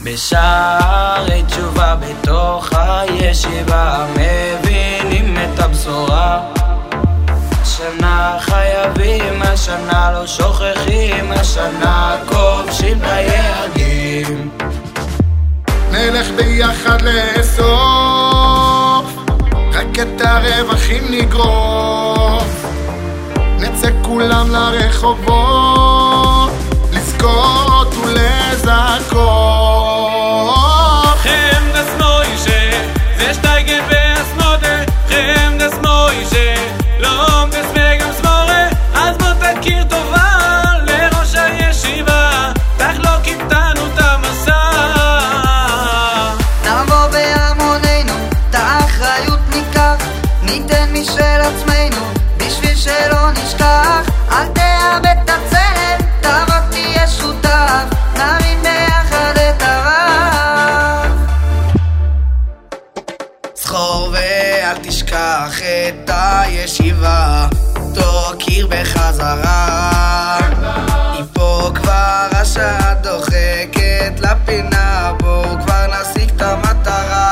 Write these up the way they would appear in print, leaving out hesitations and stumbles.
בשערי תשובה בתוך הישיבה מבינים את הבשורה. השנה חייבים, השנה לא שוכחים, השנה כובשים ביעדים. נלך ביחד לאסוף, רק את הרווחים נגרוף. נצא כולם לרחובות, לזכות ולזכות. Chem das Moishe, ze steigen beas mode. Chem das Moishe, lom des megam smore. Az bot takir tova lerosh hayeshiva, תחלוק איתנו את המסע. נבוא בהמוננו, את האחריות ניקח, ניתן משל עצמנו, בשביל שלא נשכח. אל תאבד את הצלם, תבוא תהיה שותף, נרים ביחד את הרב. זכור ואל תשכח את הישיבה, תוקיר בחזרה. היא פה כבר, השעה דוחקת לפינה, בואו כבר נשיג את המטרה.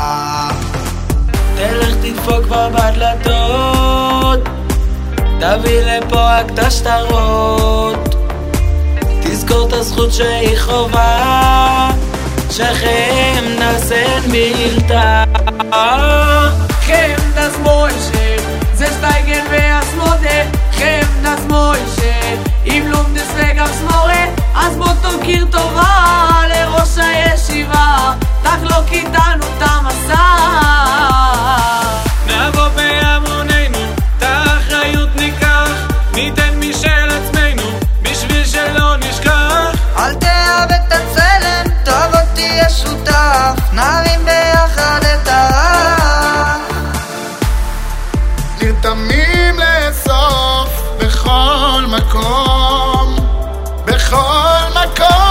תלך תדפוק כבר בדלתות, תביא לפה רק את השטרות. תזכור את הזכות שהיא חובה, שכם נעשן בלתה. Chem das Moishe, ze steigen beas mode. Chem das Moishe, אם לום des megam smore. אז בוא תוקיר טובה לראש הישיבה, תחלוק איתנו את המסע. נבוא בהמוננו, את האחריות ניקח, ניתן משל עצמנו, בשביל שלא נשכח. אל תאבד את הצלם, תבוא תהיה שותף, נרים ביחד את הרב. נרתמים לאסוף בכל מקום, בכל מקום.